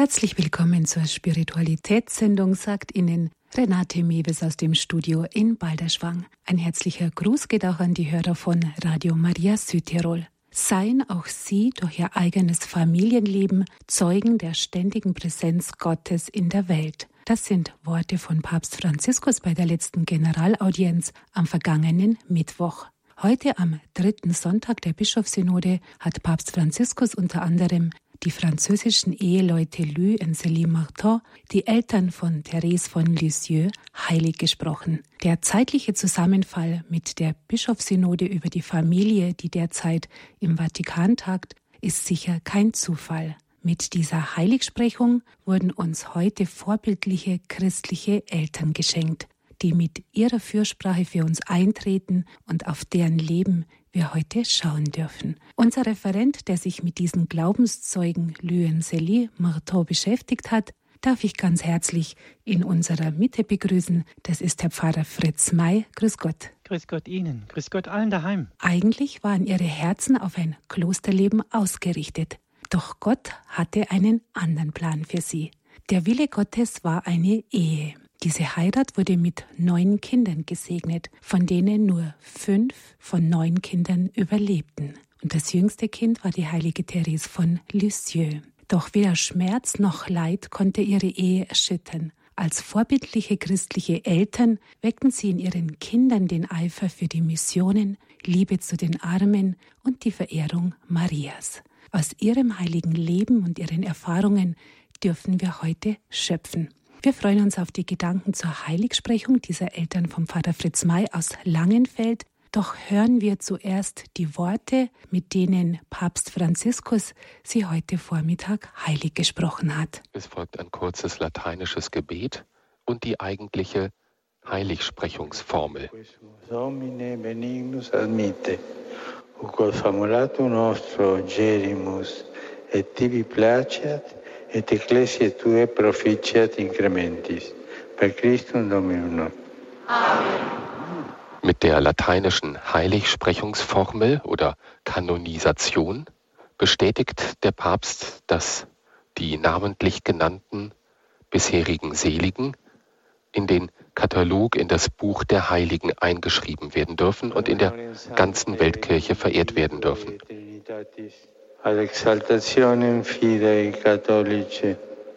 Herzlich willkommen zur Spiritualitätssendung, sagt Ihnen Renate Mewes aus dem Studio in Balderschwang. Ein herzlicher Gruß geht auch an die Hörer von Radio Maria Südtirol. Seien auch Sie durch Ihr eigenes Familienleben Zeugen der ständigen Präsenz Gottes in der Welt. Das sind Worte von Papst Franziskus bei der letzten Generalaudienz am vergangenen Mittwoch. Heute am 3. Sonntag der Bischofssynode hat Papst Franziskus unter anderem die französischen Eheleute Louis und Célie Martin, die Eltern von Thérèse von Lisieux, heilig gesprochen. Der zeitliche Zusammenfall mit der Bischofssynode über die Familie, die derzeit im Vatikan tagt, ist sicher kein Zufall. Mit dieser Heiligsprechung wurden uns heute vorbildliche christliche Eltern geschenkt, die mit ihrer Fürsprache für uns eintreten und auf deren Leben wir heute schauen dürfen. Unser Referent, der sich mit diesen Glaubenszeugen Louis und Célie Martin beschäftigt hat, darf ich ganz herzlich in unserer Mitte begrüßen. Das ist Herr Pfarrer Fritz May. Grüß Gott. Grüß Gott Ihnen. Grüß Gott allen daheim. Eigentlich waren ihre Herzen auf ein Klosterleben ausgerichtet. Doch Gott hatte einen anderen Plan für sie. Der Wille Gottes war eine Ehe. Diese Heirat wurde mit 9 Kindern gesegnet, von denen nur 5 von 9 Kindern überlebten. Und das jüngste Kind war die heilige Thérèse von Lisieux. Doch weder Schmerz noch Leid konnte ihre Ehe erschüttern. Als vorbildliche christliche Eltern weckten sie in ihren Kindern den Eifer für die Missionen, Liebe zu den Armen und die Verehrung Marias. Aus ihrem heiligen Leben und ihren Erfahrungen dürfen wir heute schöpfen. Wir freuen uns auf die Gedanken zur Heiligsprechung dieser Eltern vom Pfarrer Fritz May aus Langenfeld. Doch hören wir zuerst die Worte, mit denen Papst Franziskus sie heute Vormittag heilig gesprochen hat. Es folgt ein kurzes lateinisches Gebet und die eigentliche Heiligsprechungsformel. Domine benignus admite, quod famulatum nostro gerimus, et tibi placeat, et ecclesiae Tue proficiat incrementis. Per Christum Dominum. Amen. Mit der lateinischen Heiligsprechungsformel oder Kanonisation bestätigt der Papst, dass die namentlich genannten bisherigen Seligen in den Katalog, in das Buch der Heiligen eingeschrieben werden dürfen und in der ganzen Weltkirche verehrt werden dürfen. Ad exaltationem fidei catholici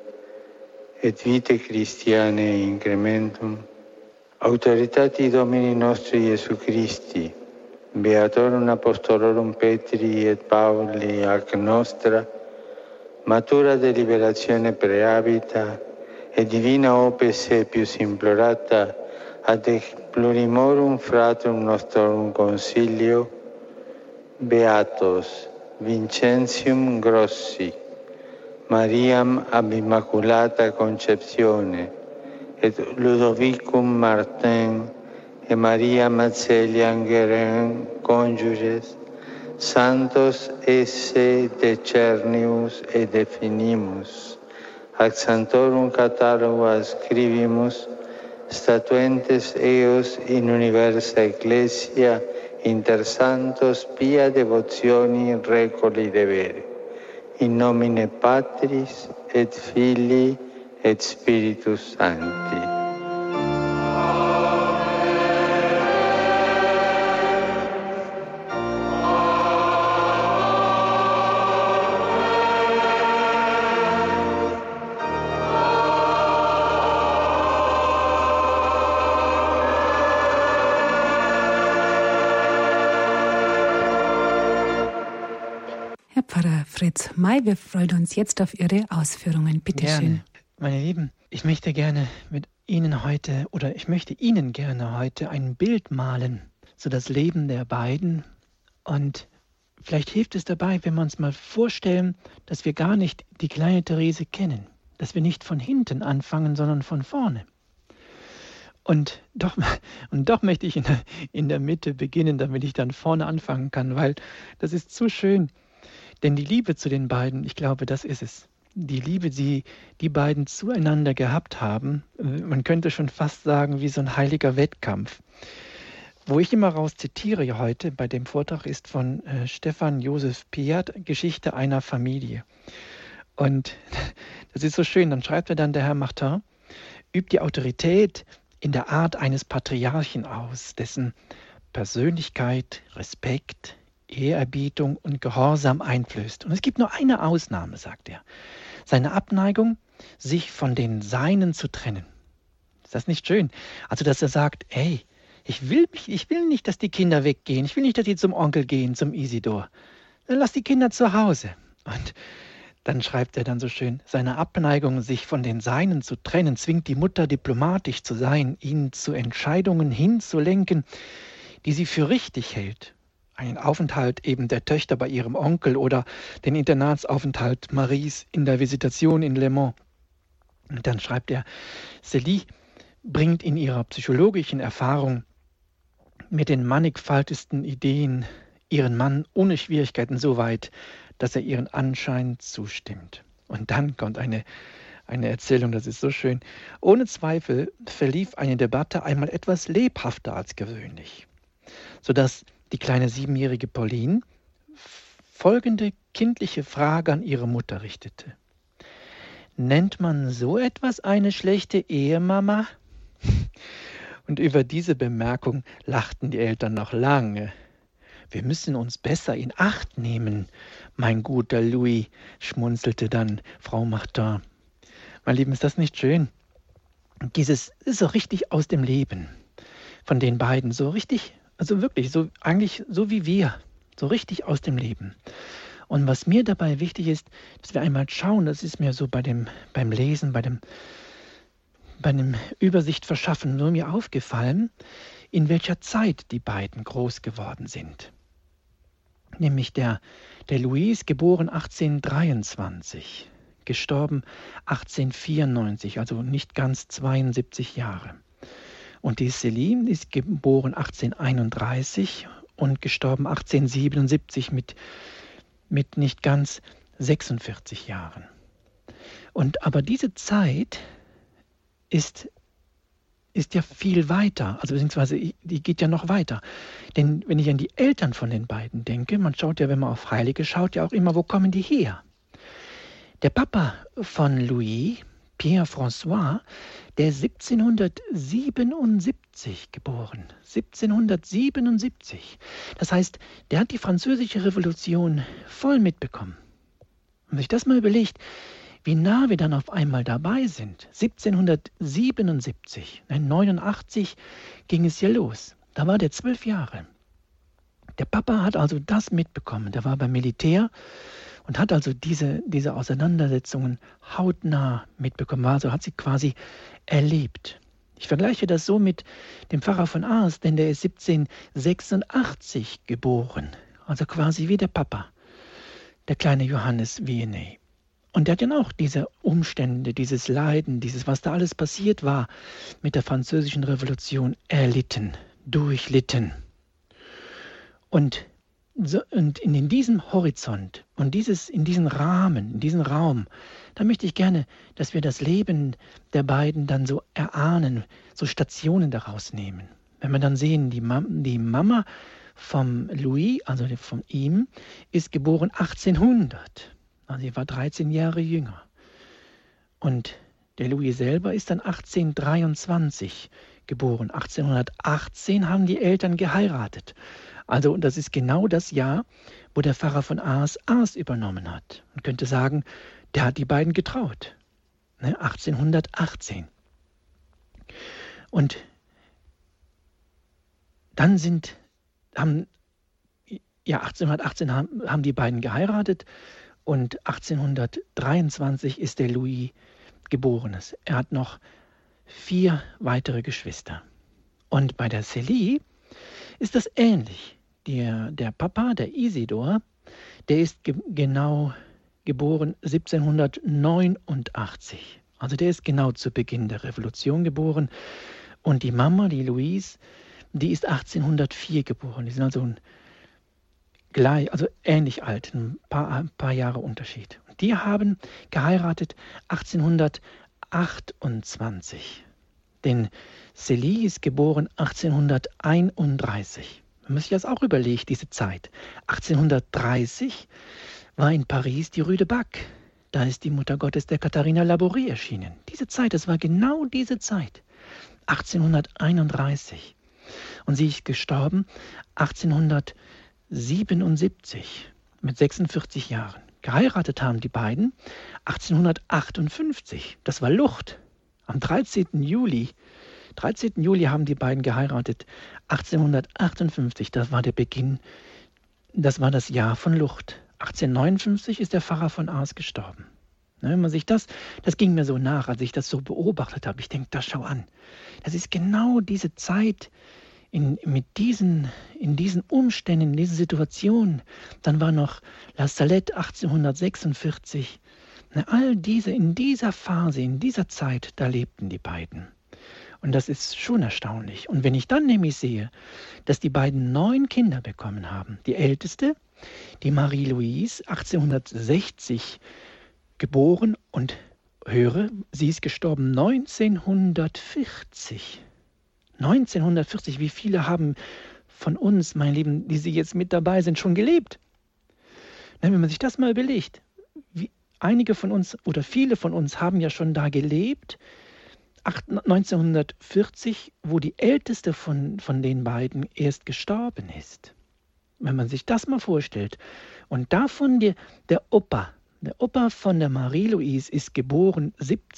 et vitae Christianae incrementum, autoritati Domini nostri Iesu Christi, Beatorum Apostolorum Petri et Pauli ac nostra, matura deliberazione prehabita, et divina opes sepius implorata, ad plurimorum fratum nostrum consilio, Beatos Vincentium Grossi, Mariam ab Immaculata Conceptione, et Ludovicum Martin, et Maria Mazzelian Guerin conjuges, Santos esse decernius et definimus, ac Santorum catalogo scribimus, statuentes eos in universa Ecclesia, inter santos pia devotioni recoli devere. In nomine Patris et Filii et Spiritus Sancti. Fritz May, wir freuen uns jetzt auf Ihre Ausführungen. Bitte schön. Meine Lieben, ich möchte Ihnen gerne heute ein Bild malen, so das Leben der beiden. Und vielleicht hilft es dabei, wenn wir uns mal vorstellen, dass wir gar nicht die kleine Therese kennen, dass wir nicht von hinten anfangen, sondern von vorne. Und doch möchte ich in der Mitte beginnen, damit ich dann vorne anfangen kann, weil das ist zu schön. Denn die Liebe zu den beiden, ich glaube, das ist es. Die Liebe, die die beiden zueinander gehabt haben, man könnte schon fast sagen, wie so ein heiliger Wettkampf. Wo ich immer raus zitiere heute bei dem Vortrag ist von Stefan Josef Piat, Geschichte einer Familie. Und das ist so schön, dann schreibt er dann, der Herr Martin, übt die Autorität in der Art eines Patriarchen aus, dessen Persönlichkeit, Respekt, Ehrerbietung und Gehorsam einflößt. Und es gibt nur eine Ausnahme, sagt er. Seine Abneigung, sich von den Seinen zu trennen. Ist das nicht schön? Also, dass er sagt, ey, ich will nicht, dass die Kinder weggehen. Ich will nicht, dass die zum Onkel gehen, zum Isidor. Dann lass die Kinder zu Hause. Und dann schreibt er dann so schön, seine Abneigung, sich von den Seinen zu trennen, zwingt die Mutter diplomatisch zu sein, ihn zu Entscheidungen hinzulenken, die sie für richtig hält. Einen Aufenthalt eben der Töchter bei ihrem Onkel oder den Internatsaufenthalt Maries in der Visitation in Le Mans. Und dann schreibt er, Célie bringt in ihrer psychologischen Erfahrung mit den mannigfaltigsten Ideen ihren Mann ohne Schwierigkeiten so weit, dass er ihren Anschein zustimmt. Und dann kommt eine Erzählung, das ist so schön. Ohne Zweifel verlief eine Debatte einmal etwas lebhafter als gewöhnlich, sodass die kleine 7-jährige Pauline folgende kindliche Frage an ihre Mutter richtete. Nennt man so etwas eine schlechte Ehe, Mama? Und über diese Bemerkung lachten die Eltern noch lange. Wir müssen uns besser in Acht nehmen, mein guter Louis, schmunzelte dann Frau Martin. Mein Lieben, ist das nicht schön? Dieses ist so richtig aus dem Leben von den beiden, so richtig, also wirklich, so eigentlich so wie wir, so richtig aus dem Leben. Und was mir dabei wichtig ist, dass wir einmal schauen, das ist mir so beim Lesen, bei dem Übersicht verschaffen, nur mir aufgefallen, in welcher Zeit die beiden groß geworden sind. Nämlich der Louis, geboren 1823, gestorben 1894, also nicht ganz 72 Jahre. Und die Céline ist geboren 1831 und gestorben 1877 mit nicht ganz 46 Jahren. Aber diese Zeit ist ja viel weiter, also beziehungsweise die geht ja noch weiter. Denn wenn ich an die Eltern von den beiden denke, man schaut ja, wenn man auf Heilige schaut, ja auch immer, wo kommen die her? Der Papa von Louis, Pierre François, der ist 1777 geboren. 1777. Das heißt, der hat die Französische Revolution voll mitbekommen. Und wenn sich das mal überlegt, wie nah wir dann auf einmal dabei sind. 1777, 89 ging es ja los. Da war der 12 Jahre. Der Papa hat also das mitbekommen. Der war beim Militär und hat also diese Auseinandersetzungen hautnah mitbekommen. Also hat sie quasi erlebt. Ich vergleiche das so mit dem Pfarrer von Ars, denn der ist 1786 geboren. Also quasi wie der Papa, der kleine Johannes Vianney. Und der hat dann auch diese Umstände, dieses Leiden, was da alles passiert war mit der Französischen Revolution erlitten, durchlitten. Und in diesem Horizont und in diesen Rahmen, in diesem Raum, da möchte ich gerne, dass wir das Leben der beiden dann so erahnen, so Stationen daraus nehmen. Wenn wir dann sehen, die Mama vom Louis, also von ihm, ist geboren 1800. Also sie war 13 Jahre jünger. Und der Louis selber ist dann 1823 geboren. 1818 haben die Eltern geheiratet. Also und das ist genau das Jahr, wo der Pfarrer von Ars übernommen hat. Man könnte sagen, der hat die beiden getraut. 1818. Und dann 1818 haben die beiden geheiratet. Und 1823 ist der Louis geboren. Er hat noch 4 weitere Geschwister. Und bei der Célie ist das ähnlich. Der Papa, der Isidor, der ist genau geboren 1789. Also der ist genau zu Beginn der Revolution geboren. Und die Mama, die Louise, die ist 1804 geboren. Die sind also ähnlich alt, ein paar Jahre Unterschied. Die haben geheiratet 1828. Denn Célie ist geboren 1831. Man muss sich das auch überlegen, diese Zeit. 1830 war in Paris die Rue de Bac, da ist die Mutter Gottes der Katharina Labouré erschienen. Diese Zeit, das war genau diese Zeit, 1831. Und sie ist gestorben 1877 mit 46 Jahren. Geheiratet haben die beiden 1858. Das war Lucht. Am 13. Juli haben die beiden geheiratet. 1858, das war der Beginn, das war das Jahr von Lucht. 1859 ist der Pfarrer von Ars gestorben. Wenn man sich das ging mir so nach, als ich das so beobachtet habe. Ich denke, das schau an. Das ist genau diese Zeit, in diesen Umständen, in dieser Situation. Dann war noch La Salette 1846. All diese, in dieser Phase, in dieser Zeit, da lebten die beiden. Und das ist schon erstaunlich. Und wenn ich dann nämlich sehe, dass die beiden 9 Kinder bekommen haben, die älteste, die Marie-Louise, 1860 geboren, und höre, sie ist gestorben 1940. 1940, wie viele haben von uns, mein Lieben, die Sie jetzt mit dabei sind, schon gelebt? Wenn man sich das mal überlegt, einige von uns oder viele von uns haben ja schon da gelebt, 1940, wo die älteste von den beiden erst gestorben ist. Wenn man sich das mal vorstellt. Und davon der Opa von der Marie-Louise ist geboren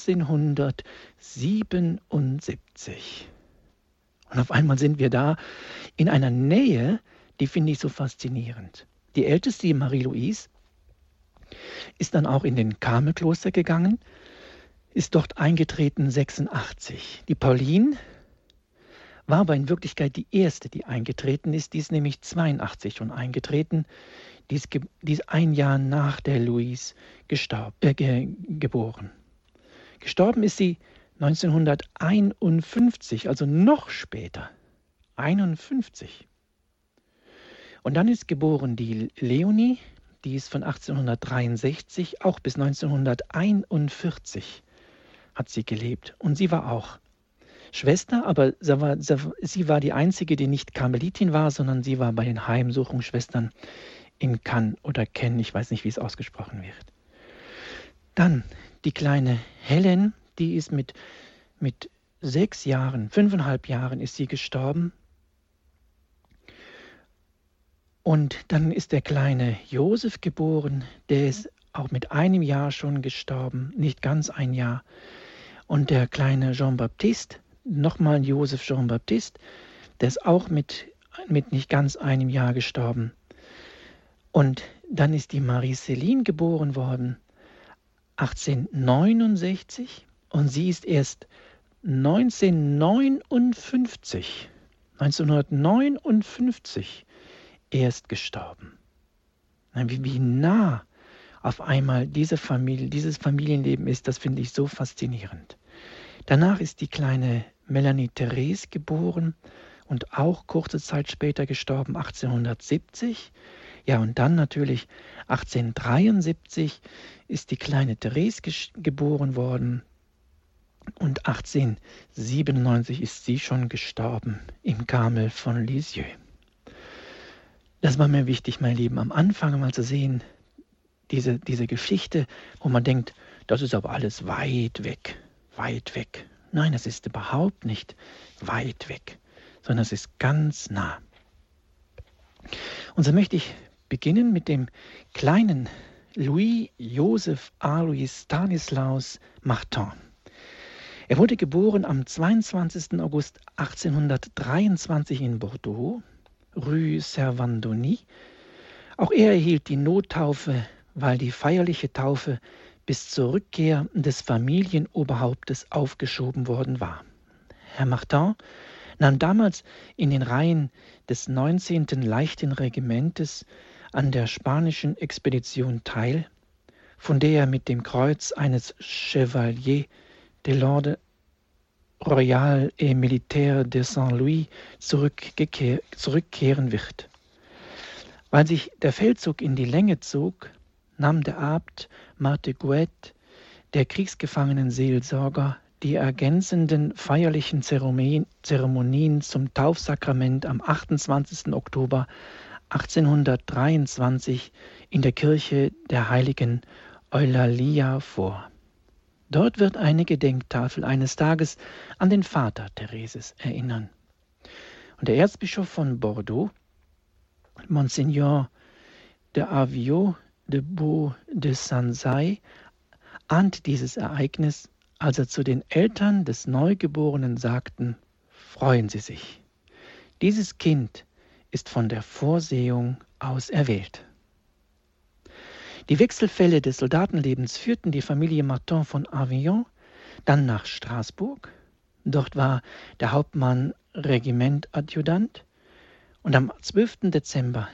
1777. Und auf einmal sind wir da in einer Nähe, die finde ich so faszinierend. Die älteste, die Marie-Louise, ist dann auch in den Karmelkloster gegangen, ist dort eingetreten 86. Die Pauline war aber in Wirklichkeit die erste, die eingetreten ist. Die ist nämlich 82 schon eingetreten. Die ist ein Jahr nach der Louise geboren. Gestorben ist sie 1951, also noch später. 51. Und dann ist geboren die Leonie, die ist von 1863, auch bis 1941 hat sie gelebt. Und sie war auch Schwester, aber sie war die einzige, die nicht Karmelitin war, sondern sie war bei den Heimsuchungsschwestern in Cannes oder Ken, ich weiß nicht, wie es ausgesprochen wird. Dann die kleine Helen, die ist mit 6 Jahren, 5,5 Jahren ist sie gestorben. Und dann ist der kleine Josef geboren, der ist auch mit 1 Jahr schon gestorben, nicht ganz 1 Jahr. Und der kleine Jean-Baptiste, nochmal Josef Jean-Baptiste, der ist auch mit nicht ganz 1 Jahr gestorben. Und dann ist die Marie-Céline geboren worden, 1869, und sie ist erst 1959 erst gestorben. Wie nah auf einmal dieses Familienleben ist, das finde ich so faszinierend. Danach ist die kleine Melanie Therese geboren und auch kurze Zeit später gestorben, 1870. Ja, und dann natürlich 1873 ist die kleine Therese geboren worden und 1897 ist sie schon gestorben im Karmel von Lisieux. Das war mir wichtig, mein Lieben, am Anfang mal zu sehen, diese Geschichte, wo man denkt, das ist aber alles weit weg. Nein, es ist überhaupt nicht weit weg, sondern es ist ganz nah. Und so möchte ich beginnen mit dem kleinen Louis-Joseph Alois Stanislaus Martin. Er wurde geboren am 22. August 1823 in Bordeaux, Rue Servandoni. Auch er erhielt die Nottaufe, weil die feierliche Taufe bis zur Rückkehr des Familienoberhauptes aufgeschoben worden war. Herr Martin nahm damals in den Reihen des 19. Leichten Regimentes an der spanischen Expedition teil, von der er mit dem Kreuz eines Chevalier de l'Ordre Royal et Militaire de Saint-Louis zurückkehren wird. Weil sich der Feldzug in die Länge zog, nahm der Abt Martiguet, der Kriegsgefangenen-Seelsorger, die ergänzenden feierlichen Zeremonien zum Taufsakrament am 28. Oktober 1823 in der Kirche der Heiligen Eulalia vor. Dort wird eine Gedenktafel eines Tages an den Vater Thereses erinnern. Und der Erzbischof von Bordeaux, Monseigneur de Aviot de Beau de Sanzay, ahnt dieses Ereignis, als er zu den Eltern des Neugeborenen sagten: Freuen Sie sich, dieses Kind ist von der Vorsehung aus erwählt. Die Wechselfälle des Soldatenlebens führten die Familie Martin von Avignon dann nach Straßburg. Dort war der Hauptmann Regimentadjutant und am 12. Dezember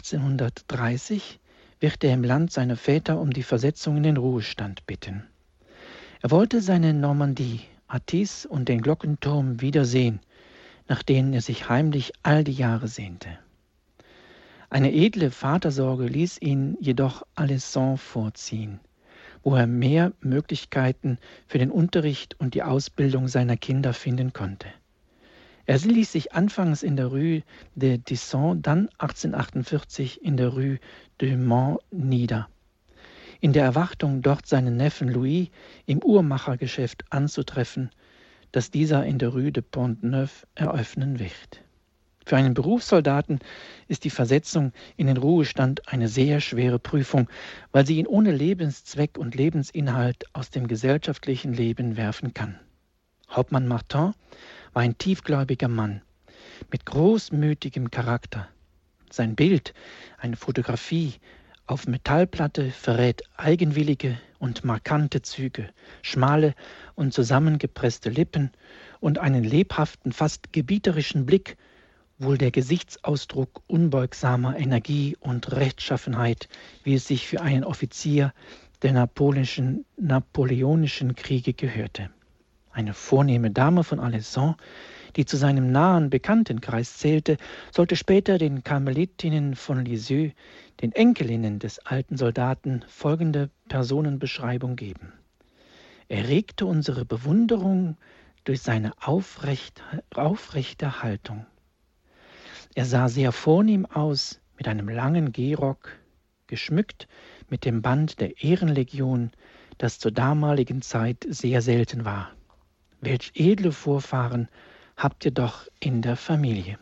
1830 wird er im Land seiner Väter um die Versetzung in den Ruhestand bitten. Er wollte seine Normandie, Athis und den Glockenturm wiedersehen, nach denen er sich heimlich all die Jahre sehnte. Eine edle Vatersorge ließ ihn jedoch Alençon vorziehen, wo er mehr Möglichkeiten für den Unterricht und die Ausbildung seiner Kinder finden konnte. Er ließ sich anfangs in der Rue de Disson, dann 1848 in der Rue de Mont nieder, in der Erwartung, dort seinen Neffen Louis im Uhrmachergeschäft anzutreffen, das dieser in der Rue de Pont-Neuf eröffnen wird. Für einen Berufssoldaten ist die Versetzung in den Ruhestand eine sehr schwere Prüfung, weil sie ihn ohne Lebenszweck und Lebensinhalt aus dem gesellschaftlichen Leben werfen kann. Hauptmann Martin war ein tiefgläubiger Mann mit großmütigem Charakter. Sein Bild, eine Fotografie auf Metallplatte, verrät eigenwillige und markante Züge, schmale und zusammengepresste Lippen und einen lebhaften, fast gebieterischen Blick, wohl der Gesichtsausdruck unbeugsamer Energie und Rechtschaffenheit, wie es sich für einen Offizier der napoleonischen Kriege gehörte. Eine vornehme Dame von Alençon, die zu seinem nahen Bekanntenkreis zählte, sollte später den Karmelitinnen von Lisieux, den Enkelinnen des alten Soldaten, folgende Personenbeschreibung geben. Er regte unsere Bewunderung durch seine aufrechte Haltung. Er sah sehr vornehm aus, mit einem langen Gehrock, geschmückt mit dem Band der Ehrenlegion, das zur damaligen Zeit sehr selten war. Welch edle Vorfahren habt ihr doch in der Familie.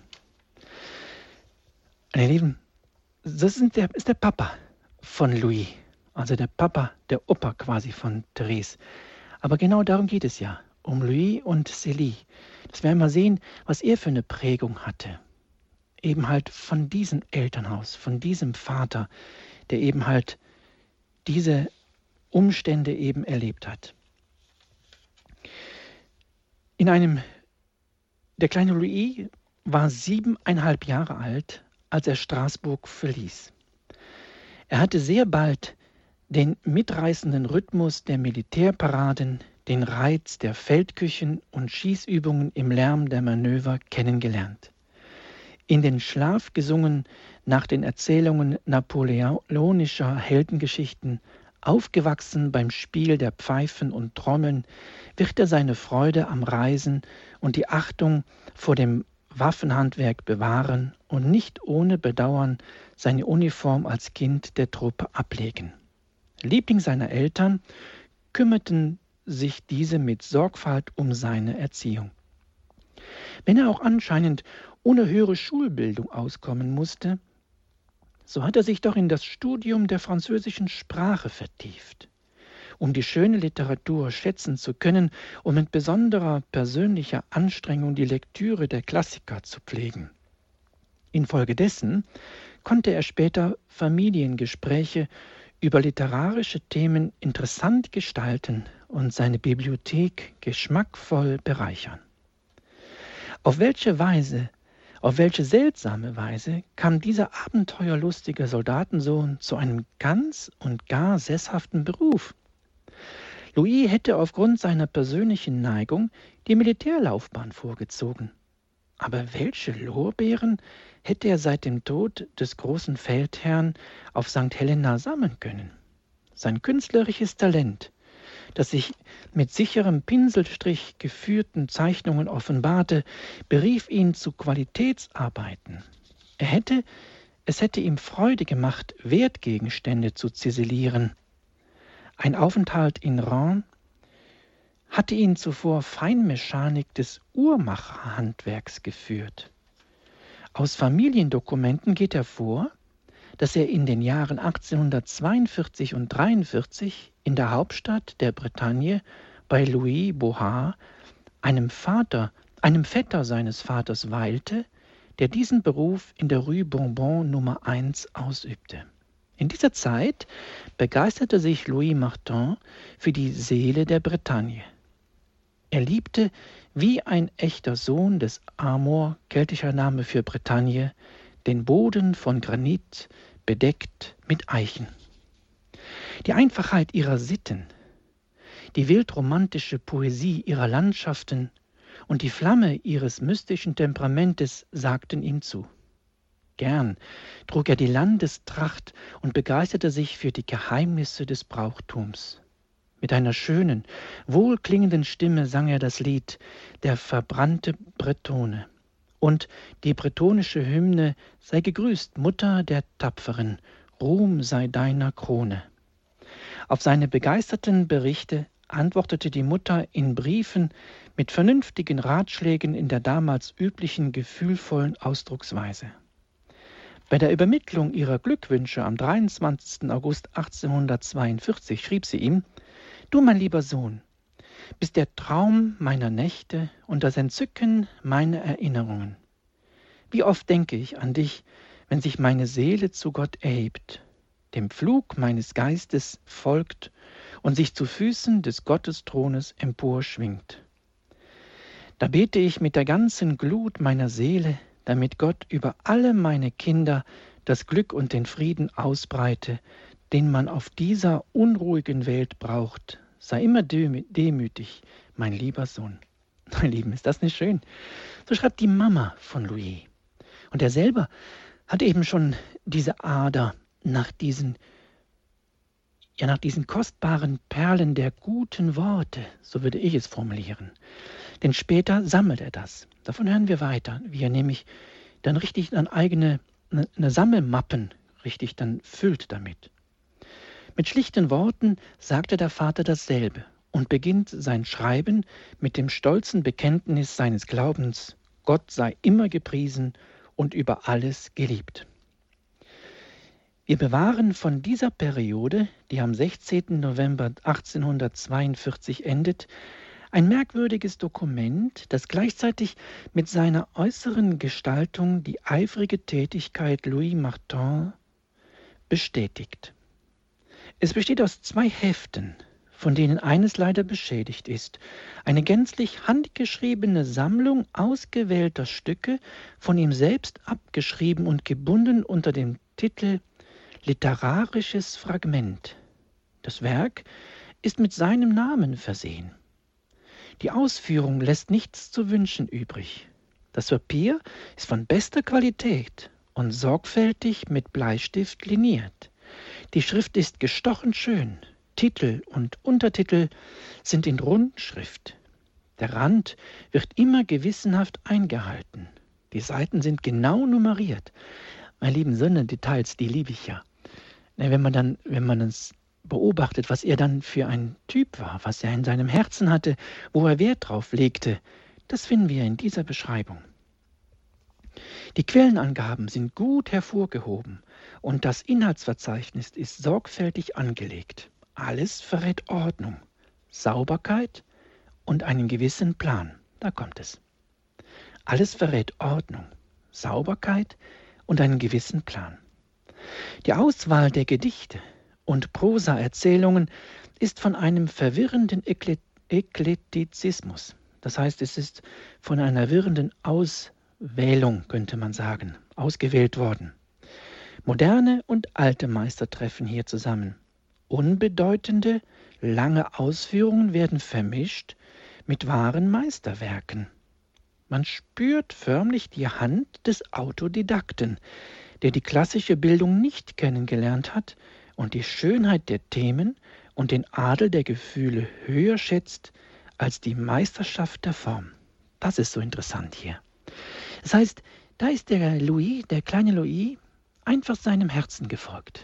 Meine Lieben, das ist der Papa von Louis, also der Opa quasi von Therese. Aber genau darum geht es ja, um Louis und Célie, dass wir einmal sehen, was er für eine Prägung hatte. Eben halt von diesem Elternhaus, von diesem Vater, der eben halt diese Umstände eben erlebt hat. Der kleine Louis war 7,5 Jahre alt, als er Straßburg verließ. Er hatte sehr bald den mitreißenden Rhythmus der Militärparaden, den Reiz der Feldküchen und Schießübungen im Lärm der Manöver kennengelernt. In den Schlaf gesungen nach den Erzählungen napoleonischer Heldengeschichten, aufgewachsen beim Spiel der Pfeifen und Trommeln, wird er seine Freude am Reisen und die Achtung vor dem Waffenhandwerk bewahren und nicht ohne Bedauern seine Uniform als Kind der Truppe ablegen. Liebling seiner Eltern kümmerten sich diese mit Sorgfalt um seine Erziehung. Wenn er auch anscheinend ohne höhere Schulbildung auskommen musste, so hat er sich doch in das Studium der französischen Sprache vertieft, um die schöne Literatur schätzen zu können und mit besonderer persönlicher Anstrengung die Lektüre der Klassiker zu pflegen. Infolgedessen konnte er später Familiengespräche über literarische Themen interessant gestalten und seine Bibliothek geschmackvoll bereichern. Auf welche seltsame Weise kam dieser abenteuerlustige Soldatensohn zu einem ganz und gar sesshaften Beruf? Louis hätte aufgrund seiner persönlichen Neigung die Militärlaufbahn vorgezogen. Aber welche Lorbeeren hätte er seit dem Tod des großen Feldherrn auf St. Helena sammeln können? Sein künstlerisches Talent, das sich mit sicherem Pinselstrich geführten Zeichnungen offenbarte, berief ihn zu Qualitätsarbeiten. Es hätte ihm Freude gemacht, Wertgegenstände zu ziselieren. Ein Aufenthalt in Reims hatte ihn zuvor Feinmechanik des Uhrmacherhandwerks geführt. Aus Familiendokumenten geht hervor, dass er in den Jahren 1842 und 1843 in der Hauptstadt der Bretagne bei Louis Bohard, einem Vetter seines Vaters, weilte, der diesen Beruf in der Rue Bourbon Nummer 1 ausübte. In dieser Zeit begeisterte sich Louis Martin für die Seele der Bretagne. Er liebte wie ein echter Sohn des Amor, keltischer Name für Bretagne, den Boden von Granit bedeckt mit Eichen. Die Einfachheit ihrer Sitten, die wildromantische Poesie ihrer Landschaften und die Flamme ihres mystischen Temperamentes sagten ihm zu. Gern trug er die Landestracht und begeisterte sich für die Geheimnisse des Brauchtums. Mit einer schönen, wohlklingenden Stimme sang er das Lied »Der verbrannte Bretone«. Und die bretonische Hymne »Sei gegrüßt, Mutter der Tapferen, Ruhm sei deiner Krone«. Auf seine begeisterten Berichte antwortete die Mutter in Briefen mit vernünftigen Ratschlägen in der damals üblichen gefühlvollen Ausdrucksweise. Bei der Übermittlung ihrer Glückwünsche am 23. August 1842 schrieb sie ihm: »Du, mein lieber Sohn, bist der Traum meiner Nächte und das Entzücken meiner Erinnerungen. Wie oft denke ich an dich, wenn sich meine Seele zu Gott erhebt, dem Flug meines Geistes folgt und sich zu Füßen des Gottesthrones emporschwingt. Da bete ich mit der ganzen Glut meiner Seele, damit Gott über alle meine Kinder das Glück und den Frieden ausbreite, den man auf dieser unruhigen Welt braucht. Sei immer demütig, mein lieber Sohn.« Mein Lieben, ist das nicht schön? So schreibt die Mama von Louis. Und er selber hatte eben schon diese Ader nach diesen kostbaren Perlen der guten Worte, so würde ich es formulieren. Denn später sammelt er das. Davon hören wir weiter, wie er nämlich dann richtig dann eine Sammelmappen richtig dann füllt damit. Mit schlichten Worten sagte der Vater dasselbe und beginnt sein Schreiben mit dem stolzen Bekenntnis seines Glaubens: Gott sei immer gepriesen und über alles geliebt. Wir bewahren von dieser Periode, die am 16. November 1842 endet, ein merkwürdiges Dokument, das gleichzeitig mit seiner äußeren Gestaltung die eifrige Tätigkeit Louis Martin bestätigt. Es besteht aus 2 Heften, von denen eines leider beschädigt ist. Eine gänzlich handgeschriebene Sammlung ausgewählter Stücke, von ihm selbst abgeschrieben und gebunden unter dem Titel »Literarisches Fragment«. Das Werk ist mit seinem Namen versehen. Die Ausführung lässt nichts zu wünschen übrig. Das Papier ist von bester Qualität und sorgfältig mit Bleistift liniert. Die Schrift ist gestochen schön. Titel und Untertitel sind in Rundschrift. Der Rand wird immer gewissenhaft eingehalten. Die Seiten sind genau nummeriert. Meine lieben Söhne, Details, die liebe ich ja. Wenn man es beobachtet, was er dann für ein Typ war, was er in seinem Herzen hatte, wo er Wert drauf legte, das finden wir in dieser Beschreibung. Die Quellenangaben sind gut hervorgehoben und das Inhaltsverzeichnis ist sorgfältig angelegt. Alles verrät Ordnung, Sauberkeit und einen gewissen Plan. Da kommt es. Alles verrät Ordnung, Sauberkeit und einen gewissen Plan. Die Auswahl der Gedichte und Prosaerzählungen ist von einem verwirrenden Eklektizismus. Das heißt, es ist von einer wirrenden Auswählung, könnte man sagen, ausgewählt worden. Moderne und alte Meister treffen hier zusammen. Unbedeutende, lange Ausführungen werden vermischt mit wahren Meisterwerken. Man spürt förmlich die Hand des Autodidakten, der die klassische Bildung nicht kennengelernt hat und die Schönheit der Themen und den Adel der Gefühle höher schätzt als die Meisterschaft der Form. Das ist so interessant hier. Das heißt, da ist der kleine Louis, einfach seinem Herzen gefolgt.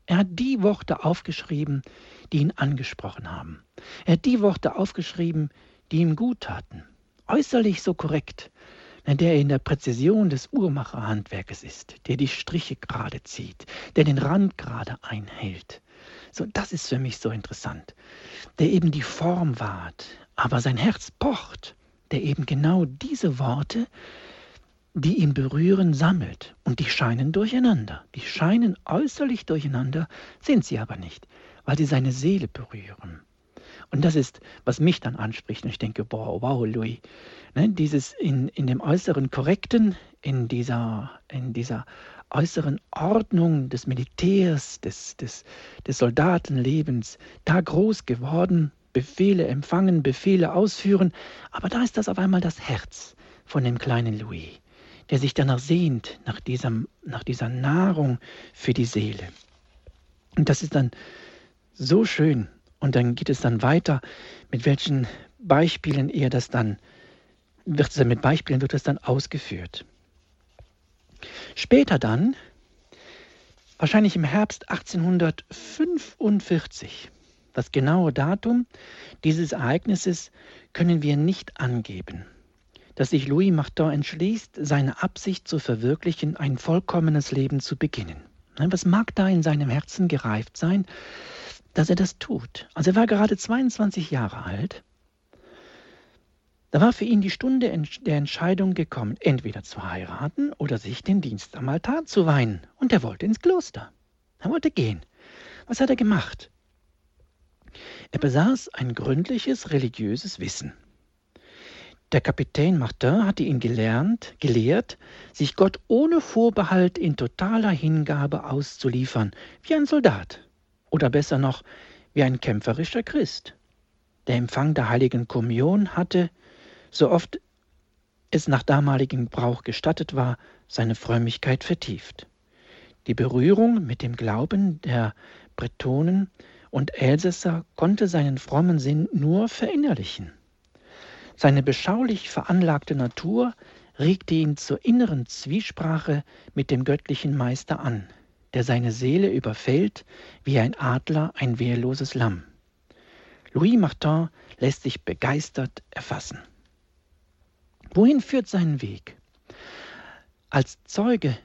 Er hat die Worte aufgeschrieben, die ihn angesprochen haben. Er hat die Worte aufgeschrieben, die ihm gut taten. Äußerlich so korrekt, der in der Präzision des Uhrmacherhandwerkes ist, der die Striche gerade zieht, der den Rand gerade einhält. So, das ist für mich so interessant. Der eben die Form wahrt, aber sein Herz pocht, der eben genau diese Worte, die ihn berühren, sammelt. Und die scheinen durcheinander. Die scheinen äußerlich durcheinander, sind sie aber nicht, weil sie seine Seele berühren. Und das ist, was mich dann anspricht. Und ich denke, boah, wow, Louis. Ne, dieses in dem äußeren Korrekten, in dieser äußeren Ordnung des Militärs, des Soldatenlebens, da groß geworden, Befehle empfangen, Befehle ausführen. Aber da ist das auf einmal das Herz von dem kleinen Louis, der sich danach sehnt, nach dieser Nahrung für die Seele. Und das ist dann so schön. Und dann geht es dann weiter, mit welchen Beispielen wird das dann ausgeführt. Später dann, wahrscheinlich im Herbst 1845, das genaue Datum dieses Ereignisses können wir nicht angeben, dass sich Louis Martin entschließt, seine Absicht zu verwirklichen, ein vollkommenes Leben zu beginnen. Was mag da in seinem Herzen gereift sein, dass er das tut? Also er war gerade 22 Jahre alt. Da war für ihn die Stunde der Entscheidung gekommen, entweder zu heiraten oder sich den Dienst am Altar zu weihen. Und er wollte ins Kloster. Er wollte gehen. Was hat er gemacht? Er besaß ein gründliches religiöses Wissen. Der Kapitän Martin hatte ihn gelehrt, sich Gott ohne Vorbehalt in totaler Hingabe auszuliefern, wie ein Soldat. Oder besser noch, wie ein kämpferischer Christ. Der Empfang der Heiligen Kommunion hatte, so oft es nach damaligem Brauch gestattet war, seine Frömmigkeit vertieft. Die Berührung mit dem Glauben der Bretonen und Elsässer konnte seinen frommen Sinn nur verinnerlichen. Seine beschaulich veranlagte Natur regte ihn zur inneren Zwiesprache mit dem göttlichen Meister an, der seine Seele überfällt wie ein Adler ein wehrloses Lamm. Louis Martin lässt sich begeistert erfassen. Wohin führt sein Weg? Als Zeuge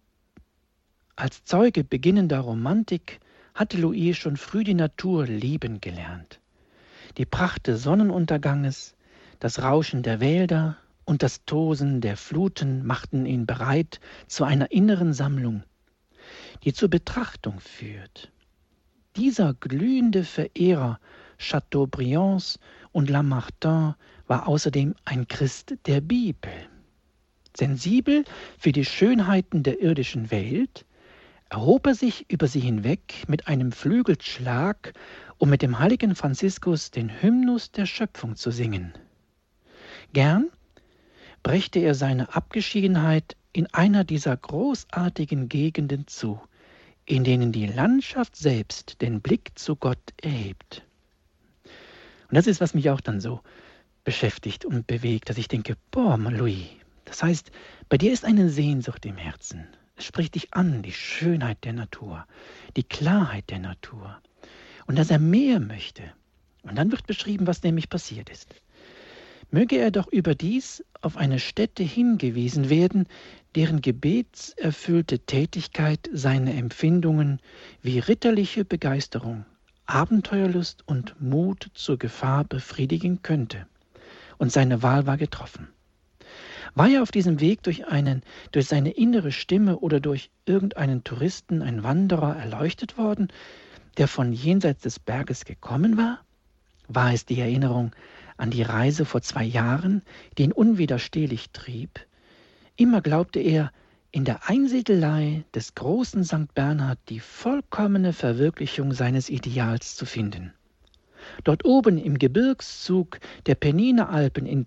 beginnender Romantik hatte Louis schon früh die Natur lieben gelernt. Die Pracht des Sonnenunterganges, das Rauschen der Wälder und das Tosen der Fluten machten ihn bereit zu einer inneren Sammlung, die zur Betrachtung führt. Dieser glühende Verehrer Chateaubriands und Lamartine war außerdem ein Christ der Bibel. Sensibel für die Schönheiten der irdischen Welt, erhob er sich über sie hinweg mit einem Flügelschlag, um mit dem heiligen Franziskus den Hymnus der Schöpfung zu singen. Gern brächte er seine Abgeschiedenheit in einer dieser großartigen Gegenden zu, in denen die Landschaft selbst den Blick zu Gott erhebt. Und das ist, was mich auch dann so beschäftigt und bewegt, dass ich denke, boah, Louis, das heißt, bei dir ist eine Sehnsucht im Herzen. Es spricht dich an, die Schönheit der Natur, die Klarheit der Natur. Und dass er mehr möchte. Und dann wird beschrieben, was nämlich passiert ist. Möge er doch überdies auf eine Stätte hingewiesen werden, deren gebetserfüllte Tätigkeit seine Empfindungen wie ritterliche Begeisterung, Abenteuerlust und Mut zur Gefahr befriedigen könnte. Und seine Wahl war getroffen. War er auf diesem Weg durch seine innere Stimme oder durch irgendeinen Touristen, einen Wanderer erleuchtet worden, der von jenseits des Berges gekommen war? War es die Erinnerung an die Reise vor 2 Jahren, die ihn unwiderstehlich trieb? Immer glaubte er, in der Einsiedelei des großen St. Bernhard die vollkommene Verwirklichung seines Ideals zu finden. Dort oben im Gebirgszug der Penniner Alpen in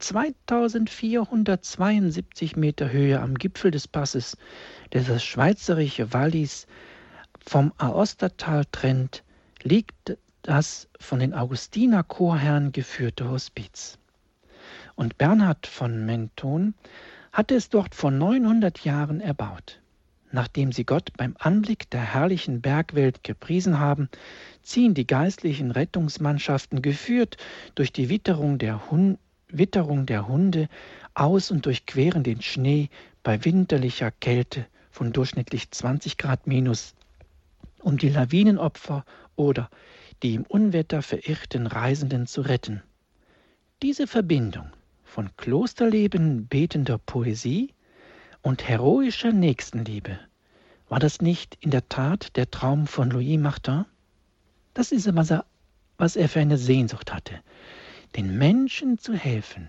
2472 Meter Höhe am Gipfel des Passes, der das schweizerische Wallis vom Aostatal trennt, liegt das von den Augustiner-Chorherren geführte Hospiz. Und Bernhard von Menthon hatte es dort vor 900 Jahren erbaut. nachdem sie Gott beim Anblick der herrlichen Bergwelt gepriesen haben, ziehen die geistlichen Rettungsmannschaften, geführt durch die Witterung der Hunde, aus und durchqueren den Schnee bei winterlicher Kälte von durchschnittlich 20 Grad minus, um die Lawinenopfer oder die im Unwetter verirrten Reisenden zu retten. Diese Verbindung von Klosterleben, betender Poesie und heroischer Nächstenliebe, war das nicht in der Tat der Traum von Louis Martin? Das ist, was er für eine Sehnsucht hatte, den Menschen zu helfen,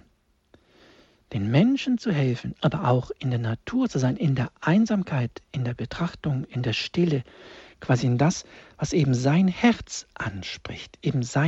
aber auch in der Natur zu sein, in der Einsamkeit, in der Betrachtung, in der Stille, quasi in das, was eben sein Herz anspricht,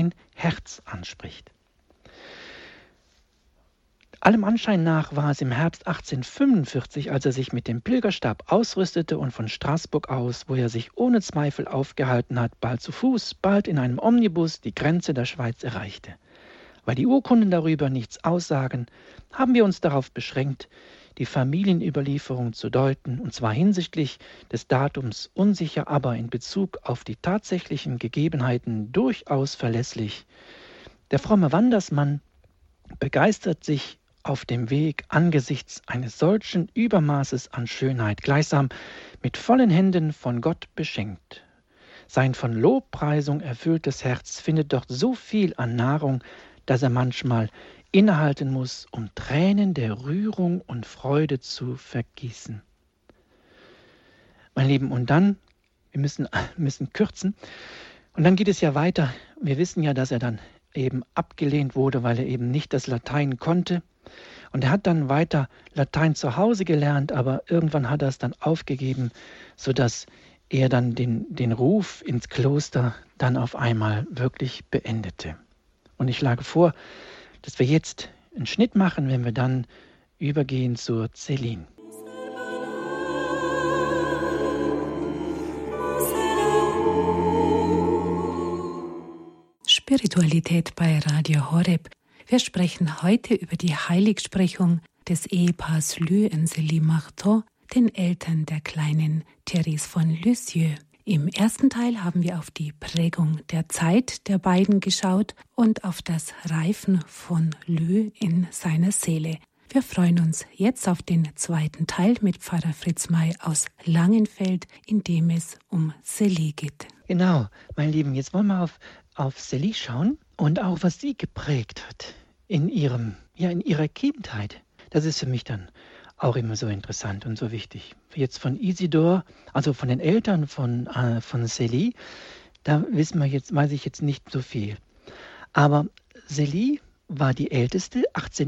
Allem Anschein nach war es im Herbst 1845, als er sich mit dem Pilgerstab ausrüstete und von Straßburg aus, wo er sich ohne Zweifel aufgehalten hat, bald zu Fuß, bald in einem Omnibus die Grenze der Schweiz erreichte. Weil die Urkunden darüber nichts aussagen, haben wir uns darauf beschränkt, die Familienüberlieferung zu deuten, und zwar hinsichtlich des Datums unsicher, aber in Bezug auf die tatsächlichen Gegebenheiten durchaus verlässlich. Der fromme Wandersmann begeistert sich auf dem Weg angesichts eines solchen Übermaßes an Schönheit, gleichsam mit vollen Händen von Gott beschenkt. Sein von Lobpreisung erfülltes Herz findet dort so viel an Nahrung, dass er manchmal innehalten muss, um Tränen der Rührung und Freude zu vergießen. Mein Lieben, und dann, wir müssen kürzen, und dann geht es ja weiter. Wir wissen ja, dass er dann eben abgelehnt wurde, weil er eben nicht das Latein konnte. Und er hat dann weiter Latein zu Hause gelernt, aber irgendwann hat er es dann aufgegeben, sodass er dann den Ruf ins Kloster dann auf einmal wirklich beendete. Und ich schlage vor, dass wir jetzt einen Schnitt machen, wenn wir dann übergehen zur Céline. Spiritualität bei Radio Horeb. Wir sprechen heute über die Heiligsprechung des Ehepaars Louis und Célie Martin, den Eltern der kleinen Therese von Lisieux. Im ersten Teil haben wir auf die Prägung der Zeit der beiden geschaut und auf das Reifen von Louis in seiner Seele. Wir freuen uns jetzt auf den zweiten Teil mit Pfarrer Fritz May aus Langenfeld, in dem es um Célie geht. Genau, meine Lieben, jetzt wollen wir auf Célie schauen und auch, was sie geprägt hat in ihrer Kindheit. Das ist für mich dann auch immer so interessant und so wichtig. Jetzt von Isidor, also von den Eltern von Célie, da weiß ich jetzt nicht so viel. Aber Célie war die älteste,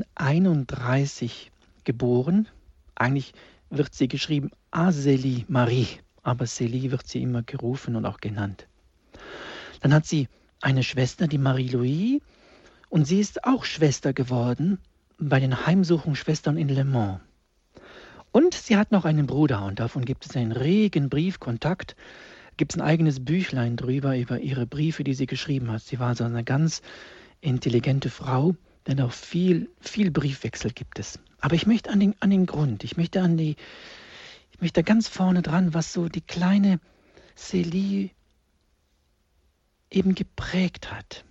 1831 geboren. Eigentlich wird sie geschrieben Azélie Marie, aber Célie wird sie immer gerufen und auch genannt. Dann hat sie eine Schwester, die Marie-Louise, und sie ist auch Schwester geworden bei den Heimsuchungsschwestern in Le Mans. Und sie hat noch einen Bruder, und davon gibt es einen regen Briefkontakt. Gibt es ein eigenes Büchlein drüber, über ihre Briefe, die sie geschrieben hat. Sie war so eine ganz intelligente Frau, denn auch viel Briefwechsel gibt es. Aber ich möchte an den Grund, ich möchte ganz vorne dran, was so die kleine Célie eben geprägt hat.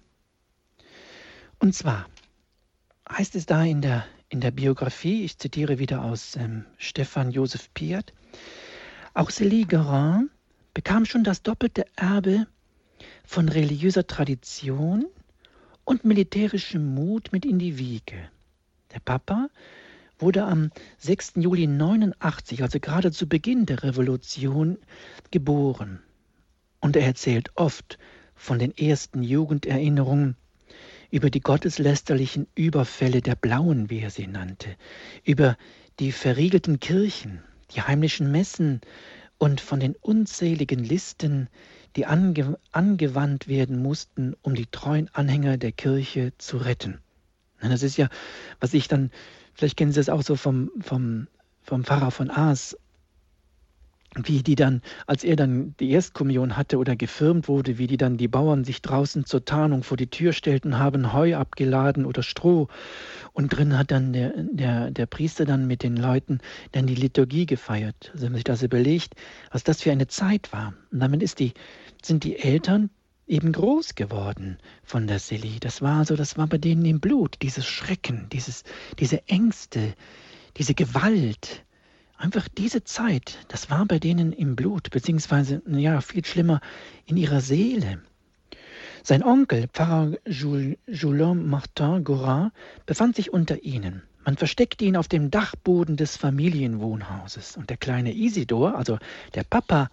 Und zwar heißt es da in der Biografie, ich zitiere wieder aus Stefan Joseph Piat, auch Célie Guérin bekam schon das doppelte Erbe von religiöser Tradition und militärischem Mut mit in die Wiege. Der Papa wurde am 6. Juli 1989, also gerade zu Beginn der Revolution, geboren. Und er erzählt oft von den ersten Jugenderinnerungen über die gotteslästerlichen Überfälle der Blauen, wie er sie nannte, über die verriegelten Kirchen, die heimlichen Messen und von den unzähligen Listen, die angewandt werden mussten, um die treuen Anhänger der Kirche zu retten. Das ist ja, was ich dann, vielleicht kennen Sie das auch so vom Pfarrer von Aas, wie die dann, als er dann die Erstkommunion hatte oder gefirmt wurde, wie die Bauern sich draußen zur Tarnung vor die Tür stellten, haben Heu abgeladen oder Stroh. Und drin hat dann der Priester dann mit den Leuten dann die Liturgie gefeiert. Also wenn man sich das überlegt, was das für eine Zeit war. Und damit sind die Eltern eben groß geworden von der Célie. Das war bei denen im Blut, dieses Schrecken, diese Ängste, diese Gewalt. Einfach diese Zeit, das war bei denen im Blut, beziehungsweise, viel schlimmer, in ihrer Seele. Sein Onkel, Pfarrer Julien Martin Gorin, befand sich unter ihnen. Man versteckte ihn auf dem Dachboden des Familienwohnhauses. Und der kleine Isidor, also der Papa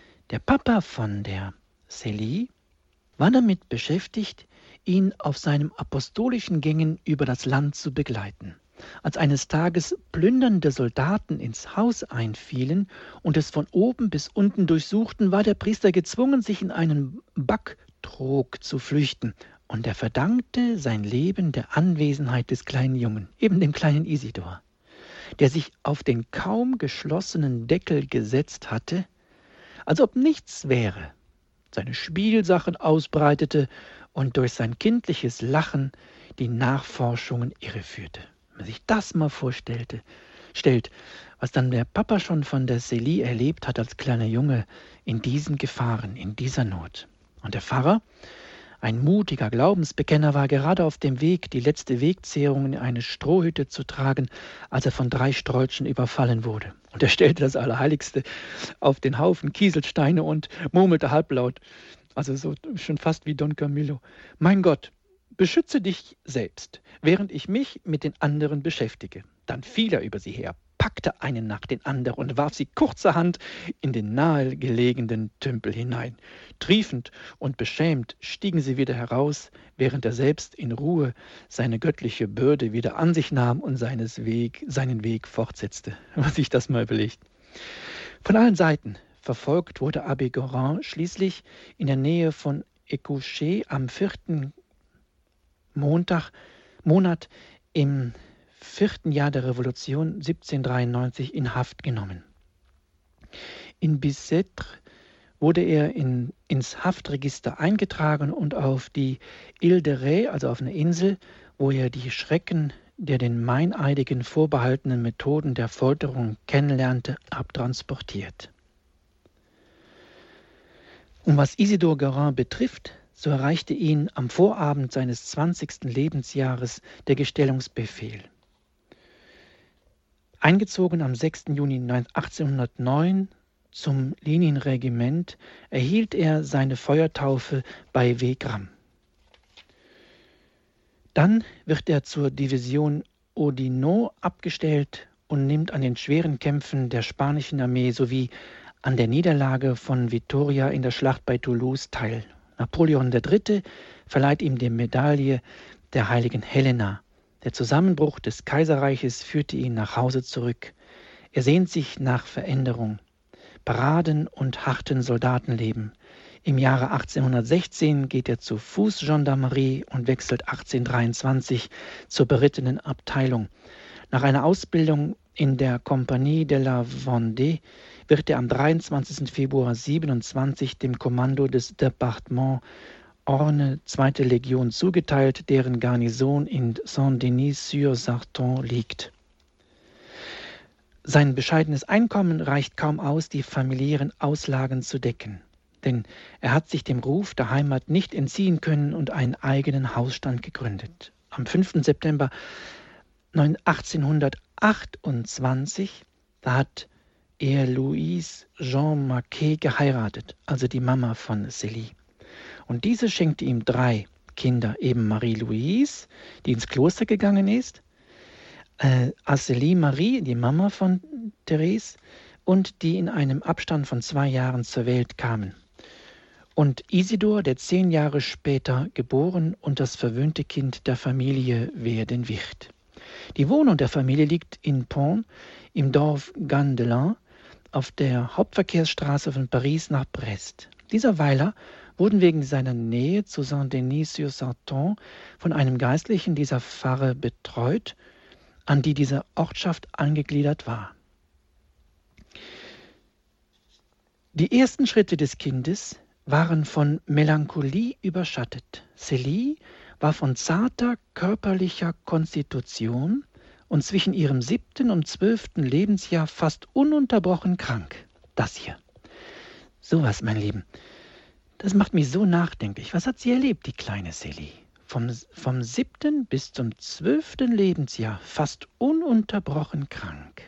von der Célie, war damit beschäftigt, ihn auf seinen apostolischen Gängen über das Land zu begleiten. Als eines Tages plündernde Soldaten ins Haus einfielen und es von oben bis unten durchsuchten, war der Priester gezwungen, sich in einen Backtrog zu flüchten. Und er verdankte sein Leben der Anwesenheit des kleinen Jungen, eben dem kleinen Isidor, der sich auf den kaum geschlossenen Deckel gesetzt hatte, als ob nichts wäre, seine Spielsachen ausbreitete und durch sein kindliches Lachen die Nachforschungen irreführte. Wenn man sich das mal stellt, was dann der Papa schon von der Célie erlebt hat als kleiner Junge in diesen Gefahren, in dieser Not. Und der Pfarrer, ein mutiger Glaubensbekenner, war gerade auf dem Weg, die letzte Wegzehrung in eine Strohhütte zu tragen, als er von 3 Strolchen überfallen wurde. Und er stellte das Allerheiligste auf den Haufen Kieselsteine und murmelte halblaut, also so schon fast wie Don Camillo: Mein Gott, beschütze dich selbst, während ich mich mit den anderen beschäftige. Dann fiel er über sie her, packte einen nach den anderen und warf sie kurzerhand in den nahegelegenen Tümpel hinein. Triefend und beschämt stiegen sie wieder heraus, während er selbst in Ruhe seine göttliche Bürde wieder an sich nahm und seinen Weg fortsetzte. Wenn man sich das mal überlegt. Von allen Seiten verfolgt wurde Abbé Gorin schließlich in der Nähe von Écouché am 4. Monat im 4. Jahr der Revolution 1793 in Haft genommen. In Bicêtre wurde er ins Haftregister eingetragen und auf die Ile de Ré, also auf eine Insel, wo er die Schrecken der den Meineidigen vorbehaltenen Methoden der Folterung kennenlernte, abtransportiert. Und was Isidore Guérin betrifft, so erreichte ihn am Vorabend seines 20. Lebensjahres der Gestellungsbefehl. Eingezogen am 6. Juni 1809 zum Linienregiment, erhielt er seine Feuertaufe bei Wagram. Dann wird er zur Division Oudinot abgestellt und nimmt an den schweren Kämpfen der spanischen Armee sowie an der Niederlage von Vittoria in der Schlacht bei Toulouse teil. Napoleon III. Verleiht ihm die Medaille der heiligen Helena. Der Zusammenbruch des Kaiserreiches führte ihn nach Hause zurück. Er sehnt sich nach Veränderung, Paraden und harten Soldatenleben. Im Jahre 1816 geht er zur Fußgendarmerie und wechselt 1823 zur berittenen Abteilung. Nach einer Ausbildung in der Compagnie de la Vendée wird er am 23. Februar 1827 dem Kommando des Département Orne 2. Legion zugeteilt, deren Garnison in Saint-Denis-sur-Sarthe liegt. Sein bescheidenes Einkommen reicht kaum aus, die familiären Auslagen zu decken. Denn er hat sich dem Ruf der Heimat nicht entziehen können und einen eigenen Hausstand gegründet. Am 5. September 1828, da hat er Louise Jean Marquet geheiratet, also die Mama von Célie. Und diese schenkte ihm 3 Kinder, eben Marie-Louise, die ins Kloster gegangen ist, Célie Marie, die Mama von Therese, und die in einem Abstand von 2 Jahren zur Welt kamen. Und Isidor, der 10 Jahre später geboren und das verwöhnte Kind der Familie werden wird. Die Wohnung der Familie liegt in Pont im Dorf Gandelin auf der Hauptverkehrsstraße von Paris nach Brest. Dieser Weiler wurden wegen seiner Nähe zu Saint-Denis-sur-Sarthe von einem Geistlichen dieser Pfarre betreut, an die diese Ortschaft angegliedert war. Die ersten Schritte des Kindes waren von Melancholie überschattet. Célie war von zarter körperlicher Konstitution und zwischen ihrem 7. und 12. Lebensjahr fast ununterbrochen krank. Das hier. Sowas, mein Lieben. Das macht mich so nachdenklich. Was hat sie erlebt, die kleine Célie? Vom 7. bis zum 12. Lebensjahr fast ununterbrochen krank.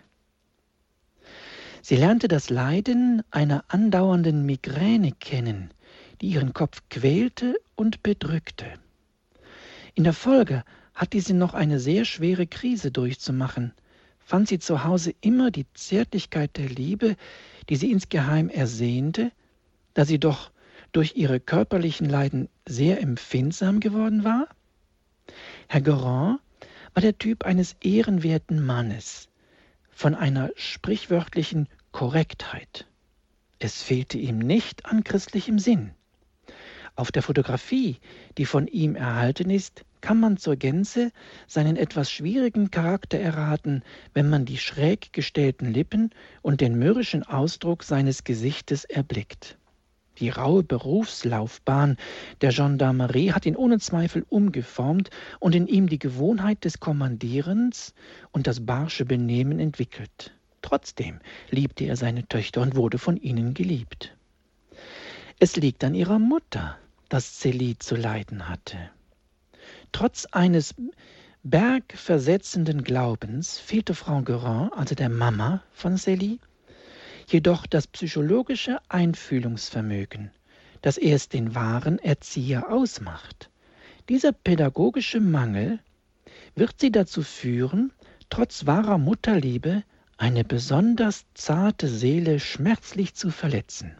Sie lernte das Leiden einer andauernden Migräne kennen, die ihren Kopf quälte und bedrückte. In der Folge hatte sie noch eine sehr schwere Krise durchzumachen, fand sie zu Hause immer die Zärtlichkeit der Liebe, die sie insgeheim ersehnte, da sie doch durch ihre körperlichen Leiden sehr empfindsam geworden war? Herr Guérin war der Typ eines ehrenwerten Mannes, von einer sprichwörtlichen Korrektheit. Es fehlte ihm nicht an christlichem Sinn. Auf der Fotografie, die von ihm erhalten ist, kann man zur Gänze seinen etwas schwierigen Charakter erraten, wenn man die schräg gestellten Lippen und den mürrischen Ausdruck seines Gesichtes erblickt. Die raue Berufslaufbahn der Gendarmerie hat ihn ohne Zweifel umgeformt und in ihm die Gewohnheit des Kommandierens und das barsche Benehmen entwickelt. Trotzdem liebte er seine Töchter und wurde von ihnen geliebt. Es liegt an ihrer Mutter, dass Célie zu leiden hatte. Trotz eines bergversetzenden Glaubens fehlte Frau Guérin, also der Mama von Célie, jedoch das psychologische Einfühlungsvermögen, das erst den wahren Erzieher ausmacht. Dieser pädagogische Mangel wird sie dazu führen, trotz wahrer Mutterliebe eine besonders zarte Seele schmerzlich zu verletzen.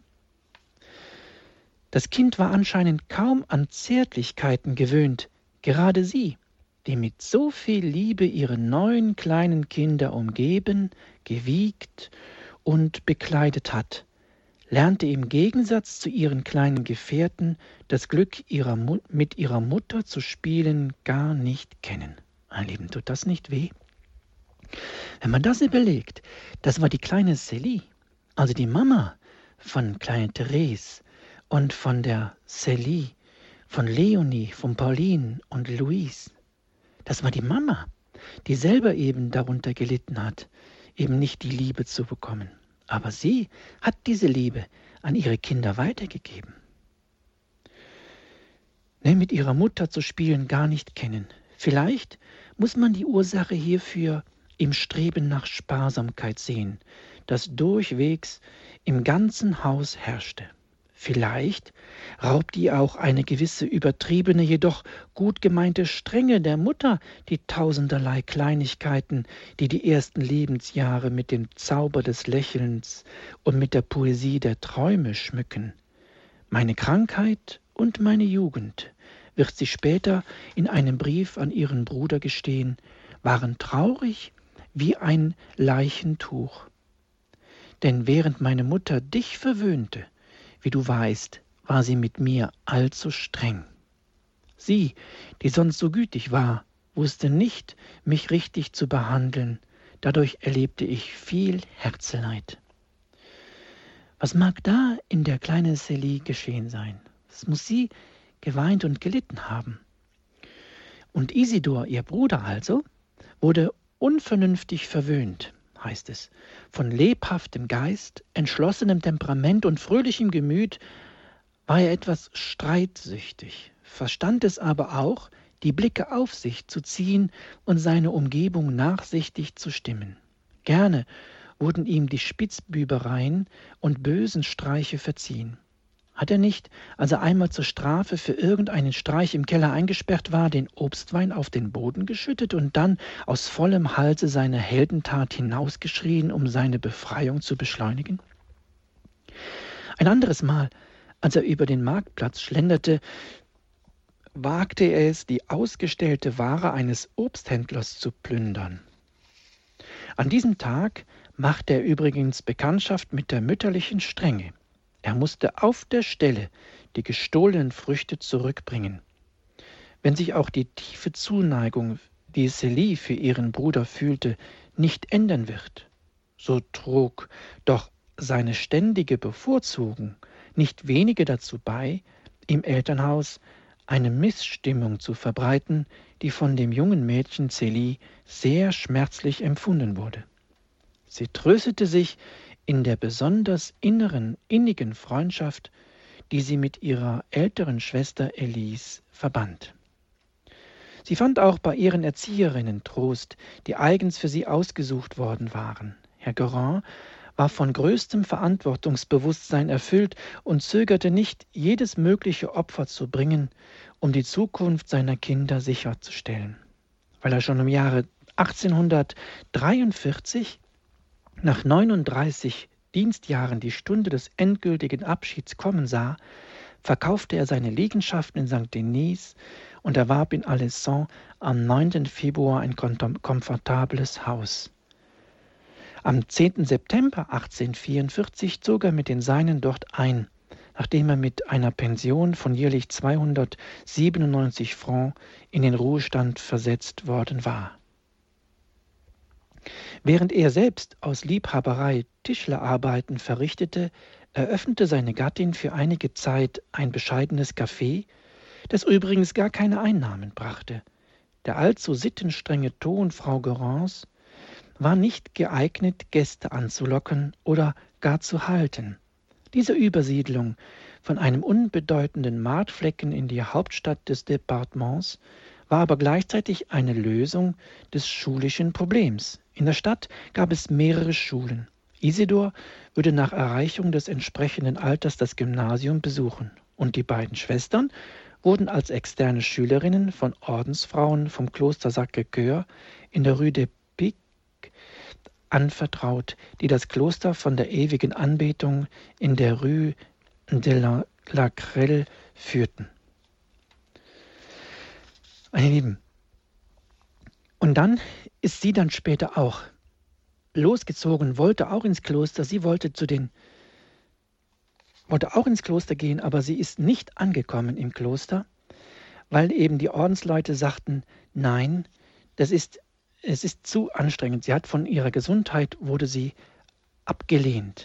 Das Kind war anscheinend kaum an Zärtlichkeiten gewöhnt, gerade sie, die mit so viel Liebe ihre 9 kleinen Kinder umgeben, gewiegt und bekleidet hat, lernte im Gegensatz zu ihren kleinen Gefährten das Glück mit ihrer Mutter zu spielen gar nicht kennen. Mein Lieben, tut das nicht weh? Wenn man das überlegt, das war die kleine Célie, also die Mama von kleine Therese und von der Célie, von Leonie, von Pauline und Louise. Das war die Mama, die selber eben darunter gelitten hat, eben nicht die Liebe zu bekommen. Aber sie hat diese Liebe an ihre Kinder weitergegeben. Mit ihrer Mutter zu spielen gar nicht kennen. Vielleicht muss man die Ursache hierfür im Streben nach Sparsamkeit sehen, das durchwegs im ganzen Haus herrschte. Vielleicht raubt ihr auch eine gewisse übertriebene, jedoch gut gemeinte Strenge der Mutter die tausenderlei Kleinigkeiten, die die ersten Lebensjahre mit dem Zauber des Lächelns und mit der Poesie der Träume schmücken. Meine Krankheit und meine Jugend, wird sie später in einem Brief an ihren Bruder gestehen, waren traurig wie ein Leichentuch. Denn während meine Mutter dich verwöhnte, wie du weißt, war sie mit mir allzu streng. Sie, die sonst so gütig war, wusste nicht, mich richtig zu behandeln. Dadurch erlebte ich viel Herzeleid. Was mag da in der kleinen Célie geschehen sein? Was muss sie geweint und gelitten haben? Und Isidor, ihr Bruder also, wurde unvernünftig verwöhnt, heißt es. Von lebhaftem Geist, entschlossenem Temperament und fröhlichem Gemüt war er etwas streitsüchtig, verstand es aber auch, die Blicke auf sich zu ziehen und seine Umgebung nachsichtig zu stimmen. Gerne wurden ihm die Spitzbübereien und bösen Streiche verziehen. Hat er nicht, als er einmal zur Strafe für irgendeinen Streich im Keller eingesperrt war, den Obstwein auf den Boden geschüttet und dann aus vollem Halse seine Heldentat hinausgeschrien, um seine Befreiung zu beschleunigen? Ein anderes Mal, als er über den Marktplatz schlenderte, wagte er es, die ausgestellte Ware eines Obsthändlers zu plündern. An diesem Tag machte er übrigens Bekanntschaft mit der mütterlichen Strenge. Er musste auf der Stelle die gestohlenen Früchte zurückbringen. Wenn sich auch die tiefe Zuneigung, die Célie für ihren Bruder fühlte, nicht ändern wird, so trug doch seine ständige Bevorzugung nicht wenige dazu bei, im Elternhaus eine Missstimmung zu verbreiten, die von dem jungen Mädchen Célie sehr schmerzlich empfunden wurde. Sie tröstete sich in der besonders innigen Freundschaft, die sie mit ihrer älteren Schwester Elise verband. Sie fand auch bei ihren Erzieherinnen Trost, die eigens für sie ausgesucht worden waren. Herr Guérin war von größtem Verantwortungsbewusstsein erfüllt und zögerte nicht, jedes mögliche Opfer zu bringen, um die Zukunft seiner Kinder sicherzustellen. Weil er schon im Jahre 1843 nach 39 Dienstjahren die Stunde des endgültigen Abschieds kommen sah, verkaufte er seine Liegenschaften in Saint-Denis und erwarb in Alençon am 9. Februar ein komfortables Haus. Am 10. September 1844 zog er mit den Seinen dort ein, nachdem er mit einer Pension von jährlich 297 Francs in den Ruhestand versetzt worden war. Während er selbst aus Liebhaberei Tischlerarbeiten verrichtete, eröffnete seine Gattin für einige Zeit ein bescheidenes Café, das übrigens gar keine Einnahmen brachte. Der allzu sittenstrenge Ton Frau Guérins war nicht geeignet, Gäste anzulocken oder gar zu halten. Diese Übersiedlung von einem unbedeutenden Marktflecken in die Hauptstadt des Departements war aber gleichzeitig eine Lösung des schulischen Problems. In der Stadt gab es mehrere Schulen. Isidor würde nach Erreichung des entsprechenden Alters das Gymnasium besuchen und die beiden Schwestern wurden als externe Schülerinnen von Ordensfrauen vom Kloster Sacré-Cœur in der Rue des Pics anvertraut, die das Kloster von der ewigen Anbetung in der Rue de la Crelle führten. Meine Lieben, und dann ist sie dann später auch losgezogen, wollte auch ins Kloster, sie wollte auch ins Kloster gehen, aber sie ist nicht angekommen im Kloster, weil eben die Ordensleute sagten, nein, es ist zu anstrengend. Sie hat von ihrer Gesundheit, wurde sie abgelehnt.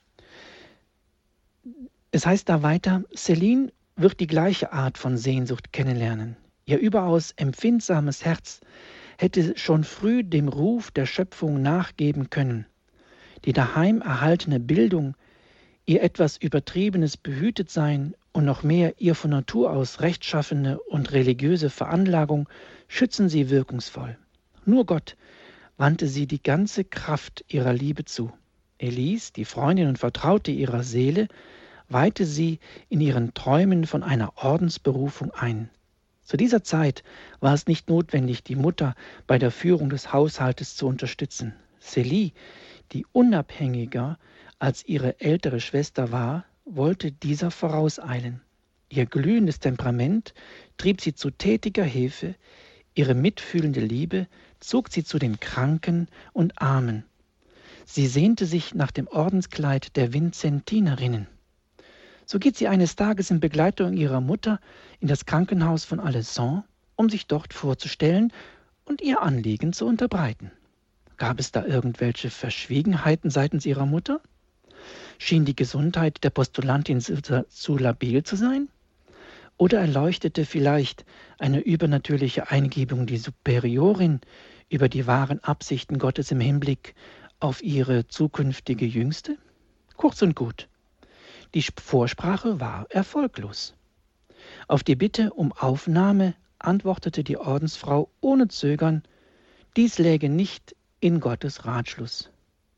Es heißt da weiter, Céline wird die gleiche Art von Sehnsucht kennenlernen. Ihr überaus empfindsames Herz hätte schon früh dem Ruf der Schöpfung nachgeben können. Die daheim erhaltene Bildung, ihr etwas Übertriebenes Behütetsein und noch mehr ihr von Natur aus rechtschaffene und religiöse Veranlagung schützen sie wirkungsvoll. Nur Gott wandte sie die ganze Kraft ihrer Liebe zu. Elise, die Freundin und Vertraute ihrer Seele, weihte sie in ihren Träumen von einer Ordensberufung ein. Zu dieser Zeit war es nicht notwendig, die Mutter bei der Führung des Haushaltes zu unterstützen. Célie, die unabhängiger als ihre ältere Schwester war, wollte dieser vorauseilen. Ihr glühendes Temperament trieb sie zu tätiger Hilfe, ihre mitfühlende Liebe zog sie zu den Kranken und Armen. Sie sehnte sich nach dem Ordenskleid der Vinzentinerinnen. So geht sie eines Tages in Begleitung ihrer Mutter in das Krankenhaus von Alençon, um sich dort vorzustellen und ihr Anliegen zu unterbreiten. Gab es da irgendwelche Verschwiegenheiten seitens ihrer Mutter? Schien die Gesundheit der Postulantin zu labil zu sein? Oder erleuchtete vielleicht eine übernatürliche Eingebung die Superiorin über die wahren Absichten Gottes im Hinblick auf ihre zukünftige Jüngste? Kurz und gut, die Vorsprache war erfolglos. Auf die Bitte um Aufnahme antwortete die Ordensfrau ohne Zögern, dies läge nicht in Gottes Ratschluss.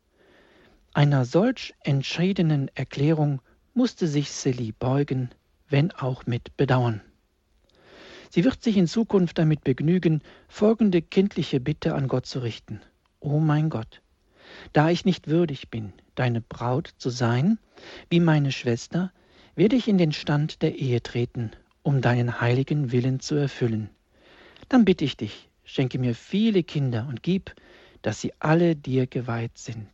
Einer solch entschiedenen Erklärung musste sich Célie beugen, wenn auch mit Bedauern. Sie wird sich in Zukunft damit begnügen, folgende kindliche Bitte an Gott zu richten. O mein Gott, da ich nicht würdig bin, deine Braut zu sein, wie meine Schwester, werde ich in den Stand der Ehe treten, um deinen heiligen Willen zu erfüllen. Dann bitte ich dich, schenke mir viele Kinder und gib, dass sie alle dir geweiht sind.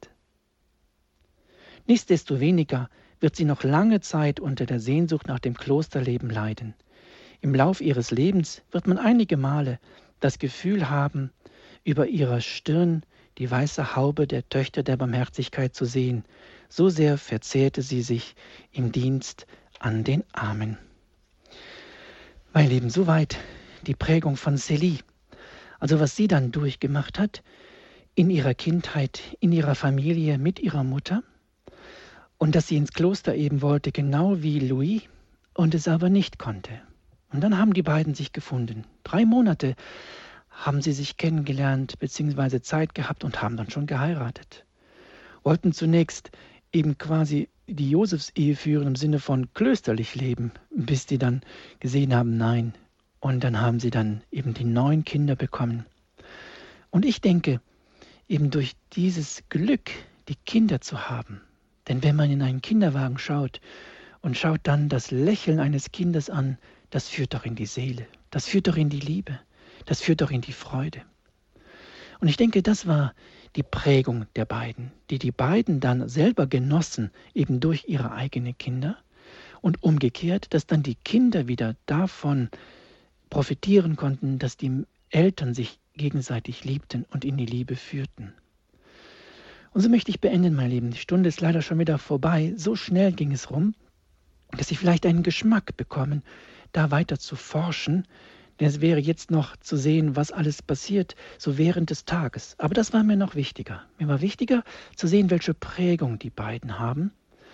Nichtsdestoweniger wird sie noch lange Zeit unter der Sehnsucht nach dem Klosterleben leiden. Im Lauf ihres Lebens wird man einige Male das Gefühl haben, über ihrer Stirn die weiße Haube der Töchter der Barmherzigkeit zu sehen, so sehr verzehrte sie sich im Dienst an den Armen. Mein Lieben, soweit die Prägung von Célie. Also was sie dann durchgemacht hat in ihrer Kindheit, in ihrer Familie, mit ihrer Mutter. Und dass sie ins Kloster eben wollte, genau wie Louis, und es aber nicht konnte. Und dann haben die beiden sich gefunden. 3 Monate haben sie sich kennengelernt, beziehungsweise Zeit gehabt und haben dann schon geheiratet. Wollten zunächst eben quasi die Josefsehe führen im Sinne von klösterlich leben, bis die dann gesehen haben, nein. Und dann haben sie dann eben die 9 Kinder bekommen. Und ich denke, eben durch dieses Glück, die Kinder zu haben, denn wenn man in einen Kinderwagen schaut und schaut dann das Lächeln eines Kindes an, das führt doch in die Seele, das führt doch in die Liebe, das führt doch in die Freude. Und ich denke, das war die Prägung der beiden, die beiden dann selber genossen, eben durch ihre eigenen Kinder. Und umgekehrt, dass dann die Kinder wieder davon profitieren konnten, dass die Eltern sich gegenseitig liebten und in die Liebe führten. Und so möchte ich beenden, mein Lieben. Die Stunde ist leider schon wieder vorbei. So schnell ging es rum, dass Sie vielleicht einen Geschmack bekommen, da weiter zu forschen. Denn es wäre jetzt noch zu sehen, was alles passiert, so während des Tages. Aber das war mir noch wichtiger. Mir war wichtiger zu sehen, welche Prägung die beiden haben,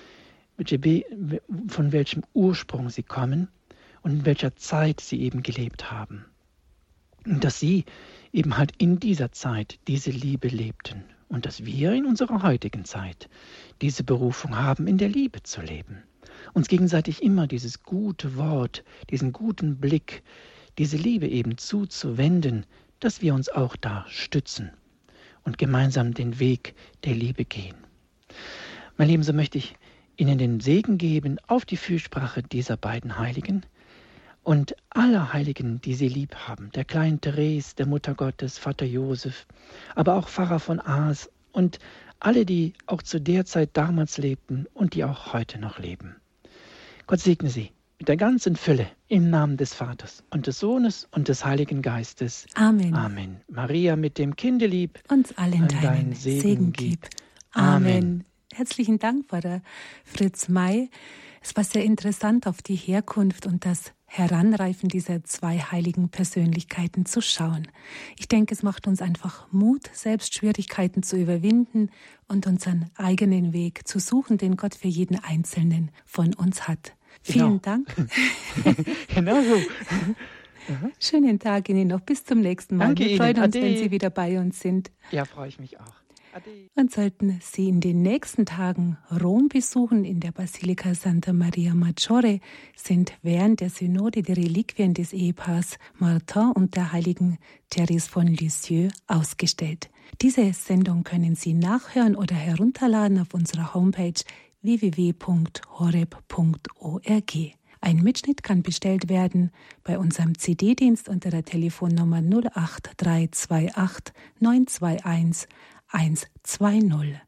von welchem Ursprung sie kommen und in welcher Zeit sie eben gelebt haben. Und dass sie eben halt in dieser Zeit diese Liebe lebten. Und dass wir in unserer heutigen Zeit diese Berufung haben, in der Liebe zu leben. Uns gegenseitig immer dieses gute Wort, diesen guten Blick, diese Liebe eben zuzuwenden, dass wir uns auch da stützen und gemeinsam den Weg der Liebe gehen. Mein Lieben, so möchte ich Ihnen den Segen geben auf die Fürsprache dieser beiden Heiligen und aller Heiligen, die Sie lieb haben, der kleinen Therese, der Mutter Gottes, Vater Josef, aber auch Pfarrer von Aas und alle, die auch zu der Zeit damals lebten und die auch heute noch leben. Gott segne Sie mit der ganzen Fülle im Namen des Vaters und des Sohnes und des Heiligen Geistes. Amen. Amen. Maria mit dem Kinde lieb, uns allen deinen Segen gib. Amen. Herzlichen Dank, Pfarrer Fritz May. Es war sehr interessant, auf die Herkunft und das Heranreifen dieser 2 heiligen Persönlichkeiten zu schauen. Ich denke, es macht uns einfach Mut, selbst Schwierigkeiten zu überwinden und unseren eigenen Weg zu suchen, den Gott für jeden Einzelnen von uns hat. Vielen Dank. Genau so. Schönen Tag Ihnen noch. Bis zum nächsten Mal. Danke Wir freuen Ihnen. uns, Ade. wenn Sie wieder bei uns sind. Ja, freue ich mich auch. Ade. Und sollten Sie in den nächsten Tagen Rom besuchen, in der Basilika Santa Maria Maggiore, sind während der Synode die Reliquien des Ehepaars Martin und der heiligen Therese von Lisieux ausgestellt. Diese Sendung können Sie nachhören oder herunterladen auf unserer Homepage www.horeb.org. Ein Mitschnitt kann bestellt werden bei unserem CD-Dienst unter der Telefonnummer 08328 921 120.